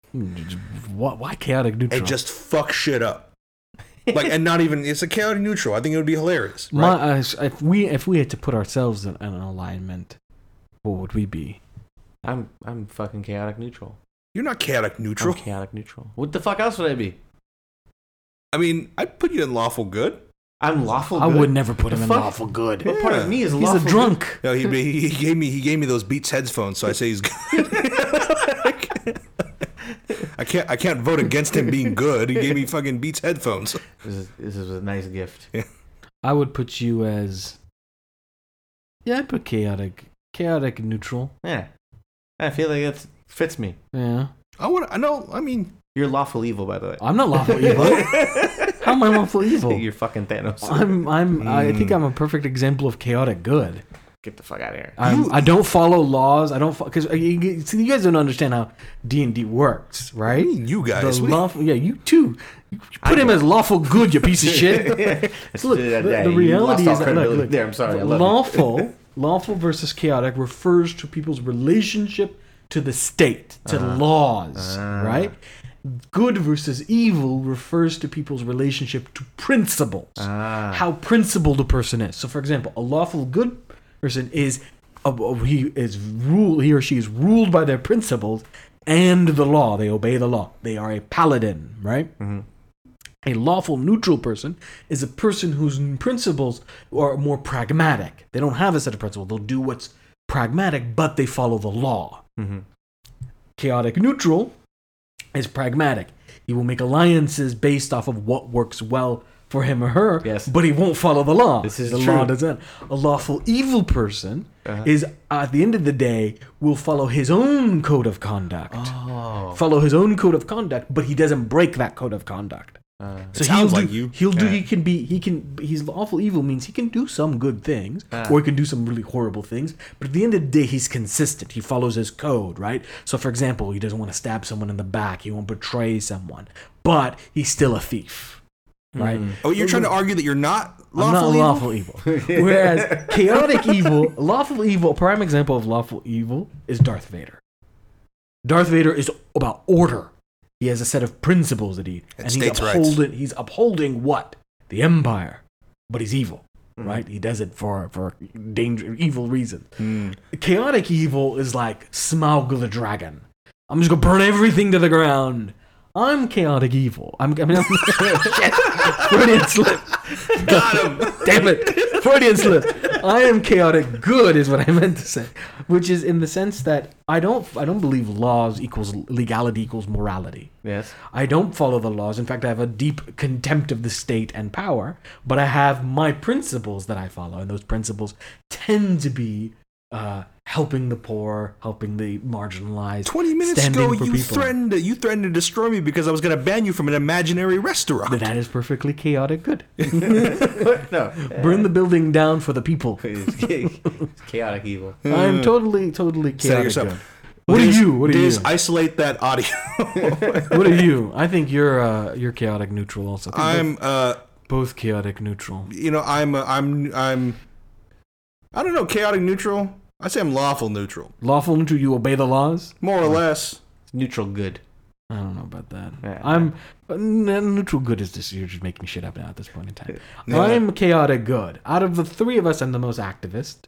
What? Why chaotic neutral? and just fuck shit up. Like, and not even it's a chaotic neutral. I think it would be hilarious. My, Right? uh, if we if we had to put ourselves in an alignment, what would we be? I'm I'm fucking chaotic neutral. You're not chaotic neutral. I'm chaotic neutral. What the fuck else would I be? I mean, I'd put you in lawful good. I'm lawful I good. would never put The him in fuck? lawful good. What part Yeah. of me is He's lawful a good? drunk. No, he, he he gave me he gave me those Beats headphones, so I say he's good. I can't I can't vote against him being good. He gave me fucking Beats headphones. This is, this is a nice gift. I would put you as. Yeah, I'd put chaotic, chaotic neutral. Yeah, I feel like it fits me. Yeah, I want I know. I mean, You're lawful evil, by the way. I'm not lawful evil. How am I lawful evil? You're fucking Thanos. I'm. I'm. I think Mm. I'm a perfect example of chaotic good. Get the fuck out of here. I'm, You- I don't follow laws. I don't because you, you, see, you guys don't understand how D and D works, right? you guys. The we- lawful, yeah, you too. You I put him don't. as lawful good, you piece of shit. It's- Look, yeah, the, yeah, the you reality lost all is that look, credibility look, there. I'm sorry. I love you. lawful, lawful versus chaotic refers to people's relationship to the state, to Uh, laws, uh. right? Good versus evil refers to people's relationship to principles. Ah. How principled a person is. So, for example, a lawful good person is a, a- he is rule he or she is ruled by their principles and the law. They obey the law. They are a paladin, right? Mhm. A lawful neutral person is a person whose principles are more pragmatic. They don't have a set of principles. They'll do what's pragmatic, but they follow the law. Mhm. Chaotic neutral is pragmatic. He will make alliances based off of what works well for him or her, Yes. but he won't follow the law. This is the true. law doesn't. A lawful evil person Uh-huh. is, at the end of the day, will follow his own code of conduct. Oh. Follow his own code of conduct, but he doesn't break that code of conduct. Uh, So It he'll sounds do, like you. He'll do. Yeah. He can be. He can. He's lawful evil means he can do some good things, Ah. or he can do some really horrible things. But at the end of the day, he's consistent. He follows his code, right? So, for example, he doesn't want to stab someone in the back. He won't betray someone, but he's still a thief, right? Mm. Oh, you're trying to argue that you're not I'm lawful not evil? lawful evil. Whereas chaotic evil, lawful evil, a prime example of lawful evil is Darth Vader. Darth Vader is about order. He has a set of principles that he And and he's states' rights. upholding. He's upholding what? The Empire, but he's evil, Mhm. right? He does it for for danger, evil reasons. Hmm. Chaotic evil is like Smaug the dragon. I'm just gonna burn everything to the ground. I'm chaotic evil. I'm, I mean, I'm shit. Freudian slip. Got him. Damn it. Freudian slip. I am chaotic good is what I meant to say. Which is in the sense that I don't I don't believe laws equals legality equals morality. Yes. I don't follow the laws. In fact, I have a deep contempt of the state and power, but I have my principles that I follow, and those principles tend to be uh, helping the poor, helping the marginalized. Twenty minutes standing ago, for you people. threatened you threatened to destroy me because I was going to ban you from an imaginary restaurant. That is perfectly chaotic good. No. Burn the building down for the people. It's chaotic evil. I'm totally, totally Say chaotic yourself. good. What are Diz- you? What are Diz, you? isolate that audio. What are you? I think you're uh, you're chaotic neutral also. I think I'm, uh, both, both chaotic neutral. you know, I'm, uh, I'm, I'm, I don't know. Chaotic neutral. I say I'm lawful neutral. Lawful neutral, you obey the laws? More or less. Neutral good. I don't know about that. Yeah. I'm uh, neutral good is just you're just making shit up now at this point in time. Yeah. I'm chaotic good. Out of the three of us, I'm the most activist.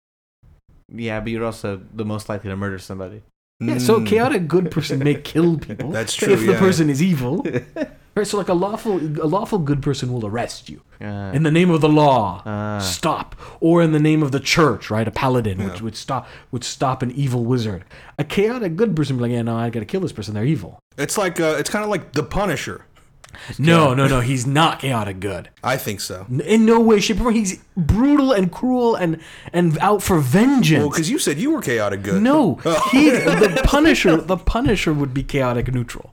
Yeah, but you're also the most likely to murder somebody. Yeah, so Mm. chaotic good person may kill people. That's true, If the yeah. person is evil, right? So like a lawful, a lawful good person will arrest you Uh, in the name of the law. uh, Stop, or in the name of the church, right? A paladin, which Yeah. would stop, would stop an evil wizard. A chaotic good person would be like, yeah, no, I got to kill this person. They're evil. It's like uh, it's kind of like the Punisher. No, no, no. He's not chaotic good. I think so. In no way, shape, or form. He's brutal and cruel and and out for vengeance. Well, because you said you were chaotic good. No, he the Punisher. The Punisher would be chaotic neutral,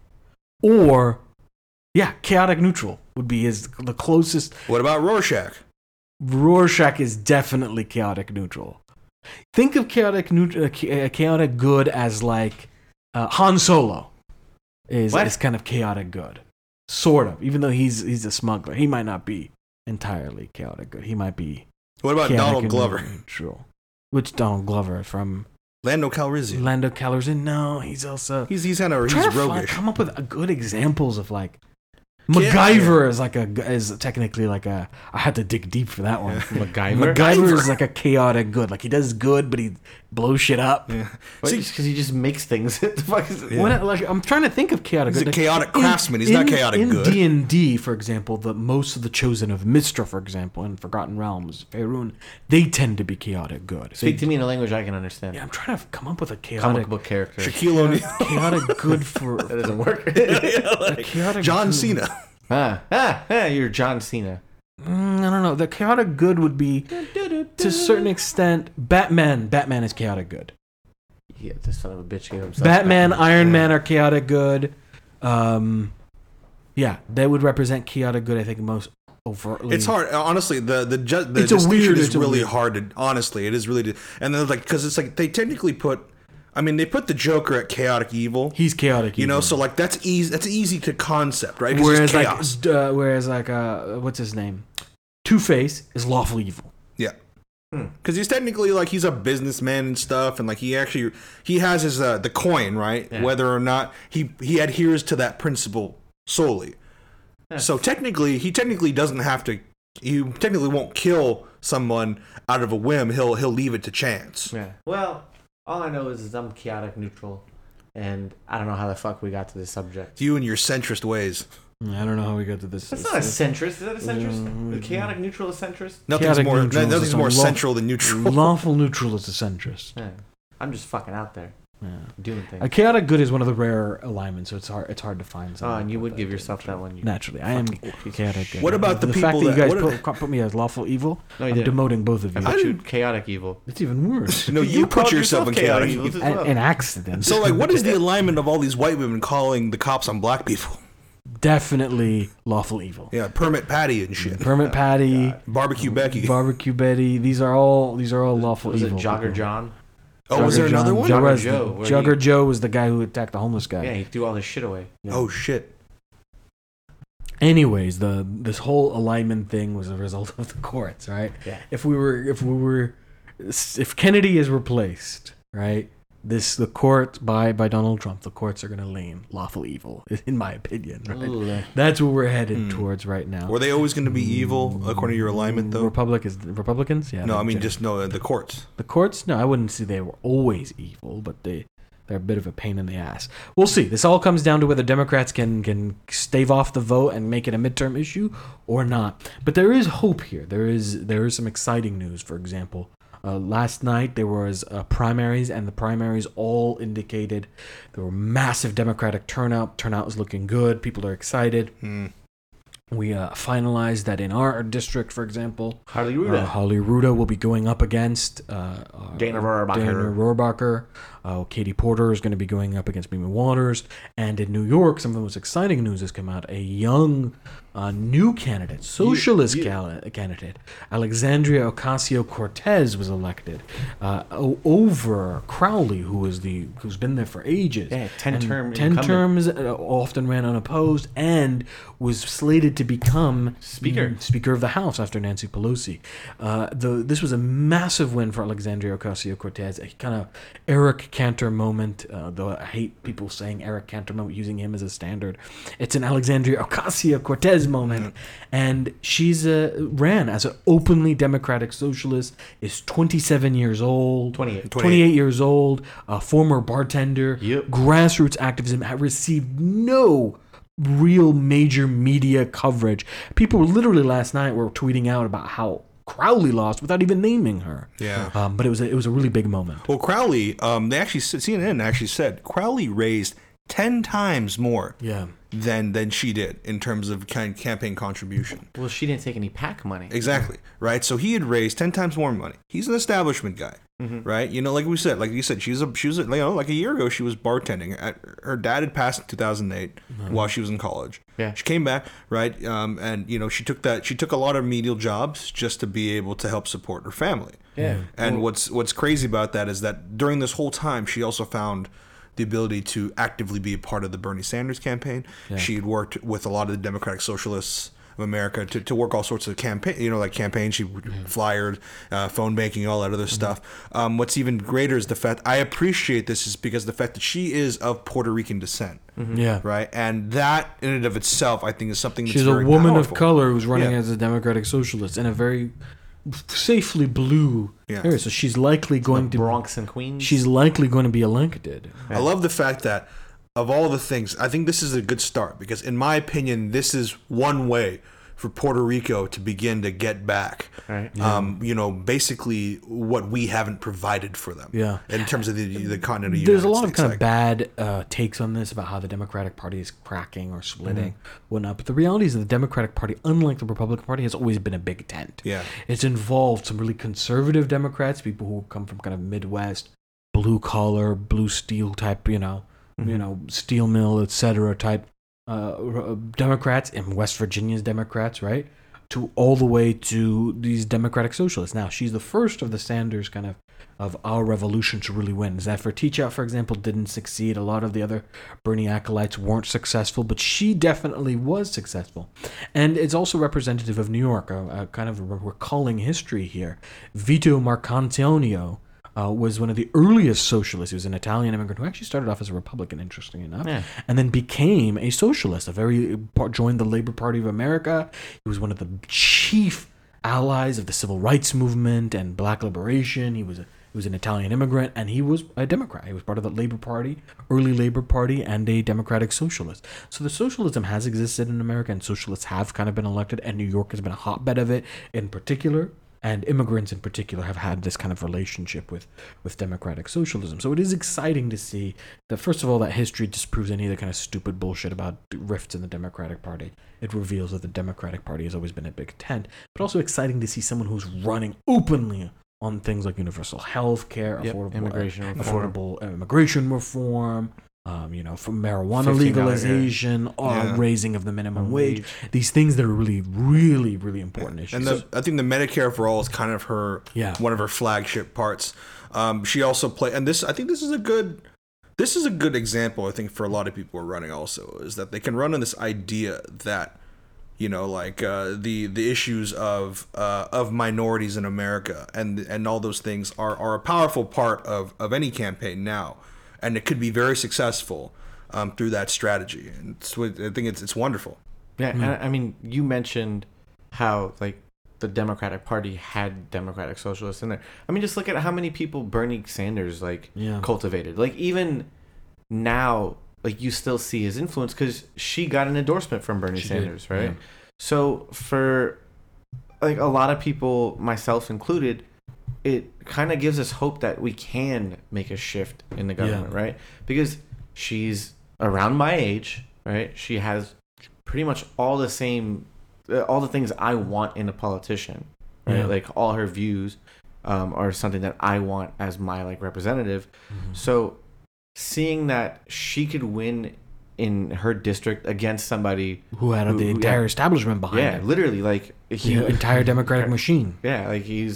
or yeah, chaotic neutral would be his the closest. What about Rorschach? Rorschach is definitely chaotic neutral. Think of chaotic neutral, uh, chaotic good as like uh, Han Solo is What? is kind of chaotic good, sort of. Even though he's he's a smuggler, he might not be entirely chaotic good. He might be. What about chaotic Donald and Glover? Neutral. Which Donald Glover from Lando Calrissian. Lando Calrissian? No, he's also. He's he's kind of Trying he's to find, roguish. come up with good examples of like Yeah. MacGyver is like a is technically like a. I had to dig deep for that one. MacGyver. MacGyver is like a chaotic good. Like he does good, but he blows shit up. Yeah. See, See, because he just makes things. What the fuck is it? Yeah. When I- like I'm trying to think of chaotic. He's good. a chaotic In- craftsman. He's not in- chaotic in good. D and D, for example, the most of the chosen of Mystra, for example, in Forgotten Realms, Faerun, they tend to be chaotic good. Speak They- to me in a language I can understand. Yeah, I'm trying to come up with a Comic chaotic, book character. Shaquille O'Neal. chaotic good for That doesn't work. a chaotic John good. Cena. ah, ah, ah, you're John Cena. Mm, I don't know. The chaotic good would be, to a certain extent, Batman. Batman is chaotic good. Yeah, this son of a bitch gave himself. Batman, Batman. Iron Yeah. Man are chaotic good. Um, yeah, they would represent chaotic good. I think most overtly. It's hard, honestly. The the ju- the It's a distinction weird- is it's a really weird- hard to. Honestly, it is really. To, and then like because it's like they technically put. I mean, they put the Joker at chaotic evil. He's chaotic. You know, evil. so like that's easy. That's easy to concept, right? 'Cause whereas it's chaos. like, uh, whereas like, uh, what's his name? Two Face is lawful evil. Yeah. Hmm. Because he's technically like he's a businessman and stuff, and like he actually he has his uh, the coin, right? Yeah. Whether or not he he adheres to that principle solely. Yeah. So technically, he technically doesn't have to. He technically won't kill someone out of a whim. He'll he'll leave it to chance. Yeah. Well, all I know is, is I'm chaotic neutral, and I don't know how the fuck we got to this subject. You and your centrist ways. I don't know how we got to this. That's not a centrist. Is that a centrist? Mm. The chaotic neutral is centrist? Nothing's Chaotic more neutral is nothing's a more law- central than neutral. Lawful neutral is a centrist. Yeah. I'm just fucking out there Yeah. doing things. A chaotic good is one of the rare alignments, so it's hard. It's hard to find. Oh, something and you like would that. give yourself that one. You Naturally, I am fucking piece of chaotic shit. good. What about the fact people that you guys that- what- put, put me as lawful evil? No, you I'm didn't. demoting both of I you. put you chaotic evil. It's even worse. No, you, put called yourself in chaotic. evil as An, well. an accident. So like, what is the alignment of all these white women calling the cops on black people? Definitely lawful evil. Yeah, Permit Patty and shit. Permit Patty, Barbecue Becky. Barbecue Betty. These are all these are all lawful Was it evil. Jogger people. John? Oh, was there Jogger another John- one? There Jogger was. Joe, where Jogger he- Joe was the guy who attacked the homeless guy. Yeah, he threw all this shit away. Oh shit. Anyways, the this whole alignment thing was a result of the courts, right? Yeah. If we were, if we were, if Kennedy is replaced, right? This the court by by Donald Trump. The courts are going to lean lawful evil, in my opinion. Right? Ooh. That's what we're headed Hmm. towards right now. Were they always going to be evil according to your alignment, though? Republicans, Republicans, yeah. No, they're I mean gen- just no the courts. the courts. No, I wouldn't say they were always evil, but they they're a bit of a pain in the ass. We'll see. This all comes down to whether Democrats can can stave off the vote and make it a midterm issue or not. But there is hope here. There is there is some exciting news. For example, uh, last night there was uh, primaries, and the primaries all indicated there were massive Democratic turnout. Turnout is looking good. People are excited. Hmm. We uh, finalized that in our district, for example, Harley uh, Ruda. Holly Ruda will be going up against uh, uh, Dana Rohrabacher. Dana Rohrabacher. Uh, Katie Porter is going to be going up against Mimi Waters. And in New York, some of the most exciting news has come out. A young, uh, new candidate, socialist you- cal- candidate, Alexandria Ocasio-Cortez was elected uh, o- over Crowley, who is the who's been there for ages. Yeah, ten-term And ten incumbent. terms, uh, often ran unopposed, and was slated to become Speaker. mm, Speaker of the House after Nancy Pelosi. Uh, the this was a massive win for Alexandria Ocasio-Cortez, a kind of Eric Cantor moment. Uh, though I hate people saying Eric Cantor moment, using him as a standard. It's an Alexandria Ocasio-Cortez moment, and she's uh, ran as an openly Democratic socialist. Is twenty-seven years old, twenty-eight. twenty-eight years old, a former bartender, Yep. grassroots activism, had received no real major media coverage. People literally last night were tweeting out about how Crowley lost without even naming her. Yeah. Um, but it was a, it was a really big moment. Well, Crowley, um, they actually C N N actually said Crowley raised ten times more Yeah. than than she did in terms of kind campaign contribution. Well, she didn't take any PAC money. Exactly, right? So he had raised ten times more money. He's an establishment guy, right? You know, like we said, like you said, she was a, she was a, you know, like a year ago she was bartending. At, her dad had passed in two thousand eight while she was in college. Yeah. She came back, right? Um, and you know, she took that she took a lot of medial jobs just to be able to help support her family. Yeah. And what's what's crazy about that is that during this whole time, she also found the ability to actively be a part of the Bernie Sanders campaign. Yeah. She had worked with a lot of the Democratic Socialists of America to, to work all sorts of campaign, you know, like campaigns. She flyered, uh, phone banking, all that other stuff. Um, what's even greater is the fact I appreciate this is because the fact that she is of Puerto Rican descent, Yeah. right? And that in and of itself, I think, is something that's She's a very woman powerful. of color who's running Yeah. as a Democratic socialist in a very safely blue Yeah. area. So she's likely going to Bronx and Queens. she's likely going to be elected. I love the fact that of all the things, I think this is a good start because, in my opinion, this is one way for Puerto Rico to begin to get back. Right. Um, you know, basically what we haven't provided for them. Yeah. In terms of the the continent of the There's a United lot of States, kind like- of bad uh, takes on this about how the Democratic Party is cracking or splitting, whatnot. But the reality is that the Democratic Party, unlike the Republican Party, has always been a big tent. Yeah. It's involved some really conservative Democrats, people who come from kind of Midwest, blue collar, blue steel type, you know, you know, steel mill, et cetera type uh, Democrats, and West Virginia's Democrats, right? To all the way to these Democratic Socialists. Now, she's the first of the Sanders kind of of our revolution to really win. Zafir Teachout, for example, didn't succeed. A lot of the other Bernie acolytes weren't successful, but she definitely was successful. And it's also representative of New York, a, a kind of a recalling history here. Vito Marcantonio uh, was one of the earliest socialists. He was an Italian immigrant who actually started off as a Republican, interesting enough, Yeah. and then became a socialist, a very joined the Labor Party of America. He was one of the chief allies of the civil rights movement and black liberation. He was a He was an Italian immigrant, and he was a Democrat. He was part of the Labor Party, early Labor Party, and a Democratic Socialist. So the socialism has existed in America, and socialists have kind of been elected, and New York has been a hotbed of it in particular. And immigrants in particular have had this kind of relationship with, with democratic socialism. So it is exciting to see that, first of all, that history disproves any of the kind of stupid bullshit about rifts in the Democratic Party. It reveals that the Democratic Party has always been a big tent. But also exciting to see someone who's running openly on things like universal health care, Yep, affordable, immigration uh, reform. affordable immigration reform, um, you know, from marijuana fifteen dollars, legalization, uh, Yeah. raising of the minimum Minimum wage. wage. These things that are really, really, really important issues. And the, I think the Medicare for All is kind of her Yeah. one of her flagship parts. Um, she also play and this I think this is a good this is a good example I think for a lot of people who are running also is that they can run on this idea that you know like uh, the the issues of uh, of minorities in America and and all those things are, are a powerful part of, of any campaign now, and it could be very successful um, through that strategy. And it's, I think it's it's wonderful. Yeah, and I mean, you mentioned how like the Democratic Party had Democratic Socialists in there. I mean, just look at how many people Bernie Sanders like Yeah. cultivated. Like even now, like you still see his influence because she got an endorsement from Bernie She did, Sanders, right? yeah. So for like a lot of people, myself included, it kind of gives us hope that we can make a shift in the government, Yeah. right? Because she's around my age, right? She has pretty much all the same, uh, all the things I want in a politician, right? Yeah. Like all her views, um, or something that I want as my like representative. Mm-hmm. So seeing that she could win in her district against somebody who had who, the entire yeah, establishment behind yeah, him. Yeah, literally, like he, the entire Democratic machine. Yeah, like he's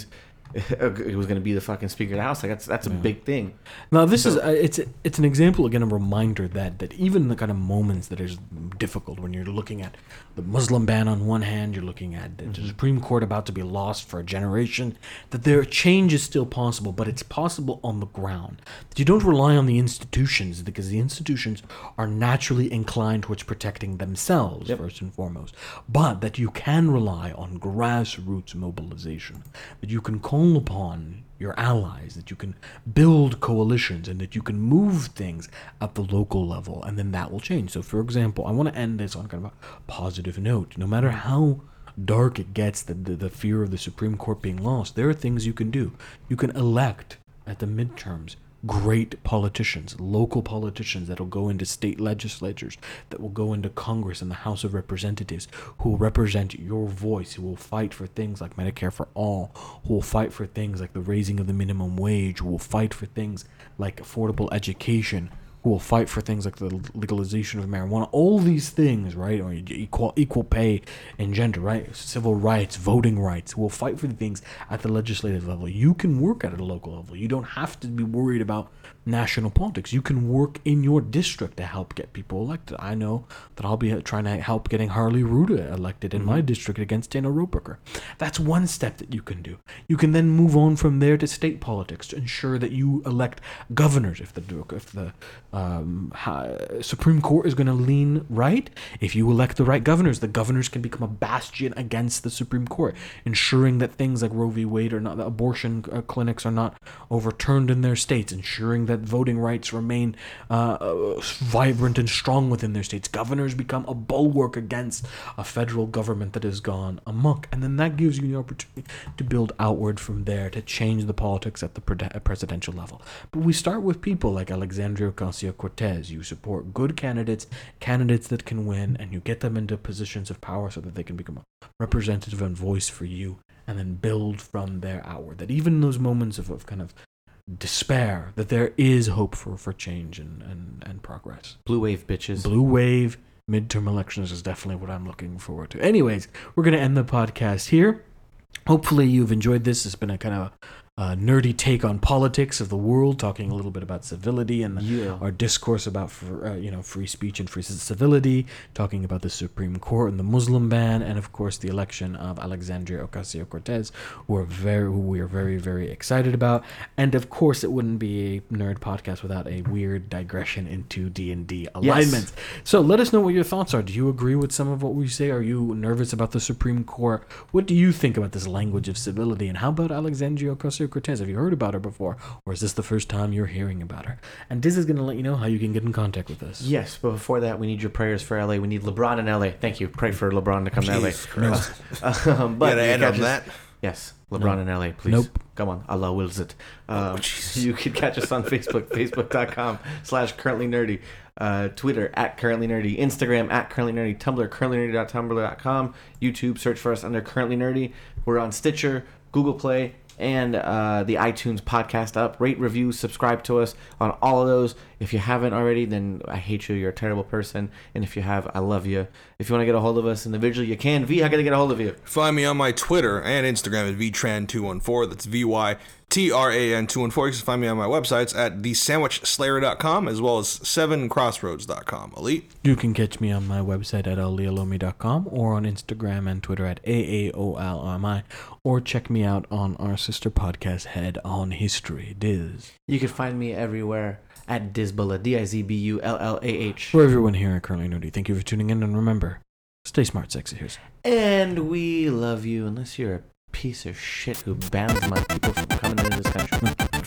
he was going to be the fucking Speaker of the House. Like that's that's a yeah. big thing. Now this so, is uh, it's it's an example again, a reminder that that even the kind of moments that is difficult when you're looking at the Muslim ban on one hand, you're looking at the mm-hmm. Supreme Court about to be lost for a generation, that there change is still possible, but it's possible on the ground. That you don't rely on the institutions because the institutions are naturally inclined towards protecting themselves yep. first and foremost, but that you can rely on grassroots mobilization, that you can call upon your allies, that you can build coalitions, and that you can move things at the local level, and then that will change. So, for example, I want to end this on kind of a positive note. No matter how dark it gets, the, the, the fear of the Supreme Court being lost, there are things you can do. You can elect at the midterms great politicians, local politicians that will go into state legislatures, that will go into Congress and the House of Representatives, who will represent your voice, who will fight for things like Medicare for all, who will fight for things like the raising of the minimum wage, who will fight for things like affordable education, who will fight for things like the legalization of marijuana, all these things, right? Or equal equal pay and gender, right? Civil rights, voting rights. Who will fight for the things at the legislative level. You can work at a local level. You don't have to be worried about national politics. You can work in your district to help get people elected. I know that I'll be trying to help getting Harley Ruda elected in mm-hmm. my district against Dana Roebucker. That's one step that you can do. You can then move on from there to state politics to ensure that you elect governors if the if the um, Supreme Court is going to lean right. If you elect the right governors, the governors can become a bastion against the Supreme Court, ensuring that things like Roe v. Wade or not, that abortion uh, clinics are not overturned in their states, ensuring that voting rights remain uh, uh, vibrant and strong within their states. Governors become a bulwark against a federal government that has gone amok, and then that gives you the opportunity to build outward from there to change the politics at the pre- presidential level. But we start with people like Alexandria Ocasio-Cortez. You support good candidates, candidates that can win, and you get them into positions of power so that they can become a representative and voice for you, and then build from there outward. That even in those moments of, of kind of despair, that there is hope for, for change and, and, and progress. Blue wave, bitches. Blue wave, midterm elections is definitely what I'm looking forward to. Anyways, we're going to end the podcast here. Hopefully you've enjoyed this. It's been a kind of uh, nerdy take on politics of the world, talking a little bit about civility and yeah. our discourse about for, uh, you know free speech and free civility, talking about the Supreme Court and the Muslim ban, and of course the election of Alexandria Ocasio-Cortez, who are very who we are very very excited about. And of course, it wouldn't be a nerd podcast without a weird digression into D and D alignments. Yes. So let us know what your thoughts are. Do you agree with some of what we say? Are you nervous about the Supreme Court? What do you think about this language of civility? And how about Alexandria Ocasio-Cortez? Have you heard about her before, or is this the first time you're hearing about her? And Diz is going to let you know how you can get in contact with us. Yes, but before that, we need your prayers for L A. We need LeBron in L A. Thank you. Pray for LeBron to come Jeez to L A. Uh, um, but yeah, end on that. Yes, LeBron no. in L A, please. Nope. Come on, Allah wills it. Um, oh, you can catch us on Facebook, facebook.com slash currently nerdy, uh, Twitter at currently nerdy, Instagram at currently nerdy, Tumblr currently nerdy dot tumblr dot com, YouTube, search for us under currently nerdy. We're on Stitcher, Google Play, and uh, the iTunes podcast up. Rate, review, subscribe to us on all of those. If you haven't already, then I hate you. You're a terrible person. And if you have, I love you. If you want to get a hold of us individually, you can. V, how can I get a hold of you? Find me on my Twitter and Instagram at V Tran two one four. That's V Y T R A N two one four. You can find me on my websites at the sandwich slayer dot com as well as seven crossroads dot com. Elite? You can catch me on my website at alialomi dot com or on Instagram and Twitter at A A O L M I, or check me out on our sister podcast, Head on History. Diz. You can find me everywhere at Dizbullah, D I Z B U L L A H. For everyone here at Currently Nerdy, thank you for tuning in, and remember, stay smart, sexy here's. And we love you, unless you're a piece of shit who bans my people from coming into this country.